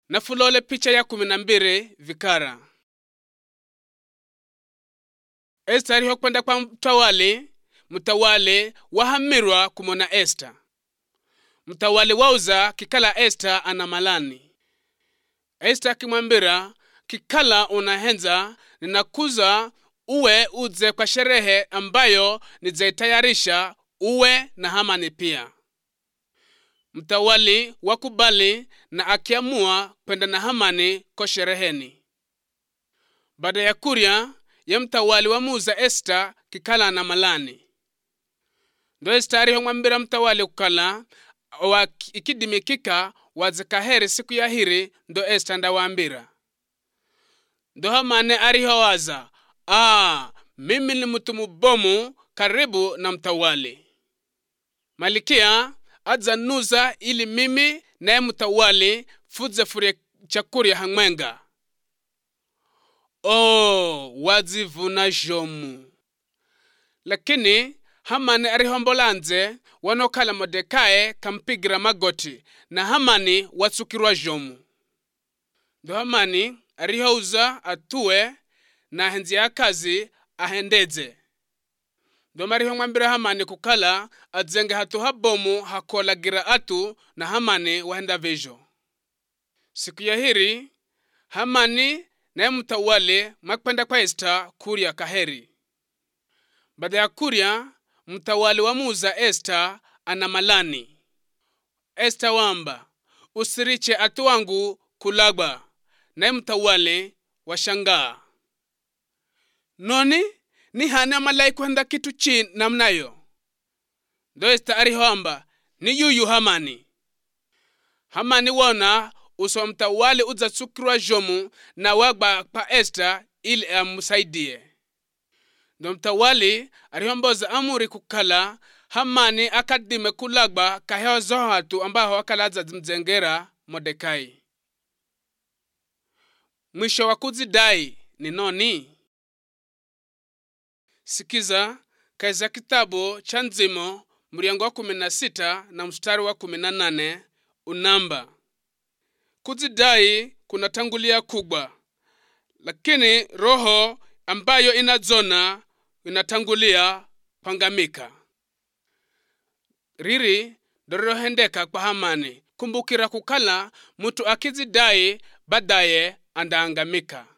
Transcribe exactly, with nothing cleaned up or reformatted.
Na fulole picha ya kumi na mbili vikara. Esta ariho kwenda kwa mtawali, mtawali wahamirwa kumona Esta. Mtawali wauza kikala Esta ana malani. Esta akimwambira kikala unahenza ninakuza uwe uze kwa sherehe ambayo nizaitayarisha uwe na Hamani pia. Mtawali wakubali na akiamua kwenda na Hamani kwa shereheni. Baada ya kuria ya mtawali wamuza Esta kikala na malani. Ndo Esta ariho mwambira mtawali kukala wa ikidimikika wazekaheri siku ya hiri. Ndo Esta ndawambira. Ndo Hamani ariho waza, ah, mimi ni mtu mubomu karibu na mtawali. Malikia adzanuza ili mimi na mtawali fudze furie chakuria hamwenga. Oh, wazivuna jomu. Lakini Hamani arihombolanze wanokala Mordekai kampigira magoti na Hamani watsukirwa jomu. Ndo Hamani arihouza atue na henzi ya kazi ahendeze. Ndo mariho mwambira Hamani kukala adzenge hatu habomu hakolagira atu na Hamani wahenda vejo. Siku ya hiri Hamani na mtawali makwenda kwa Esta kuria kaheri. Baada ya kuria mtawali wamuza Esta ana malani. Esta wamba usiriche atu wangu kulagba. Na mtawali washangaa. Noni ni hana malai kwenda kitu chin namnayo. Ndo Esta arihomba ni yuyu Hamani. Hamani wona uso mtawali udzatsukirwa jomu na wagba pa Esta ili amusaidie. Ndo mtawali arihomboza amuri kukala Hamani akadime kulagba kahewa zohatu ambaho akalaza mzengera Mordekai. Mwisho wa kuzidai ni noni? Sikiza kaisa kitabu cha Nzimo muriango wa kumi na sita na mstari wa kumi na nane unamba. Kuzidai kunatangulia kubwa, lakini roho ambayo inadzona inatangulia pangamika. Riri dororo hendeka kwa Hamani. Kumbukira kukala mutu akizidai badaye andaangamika.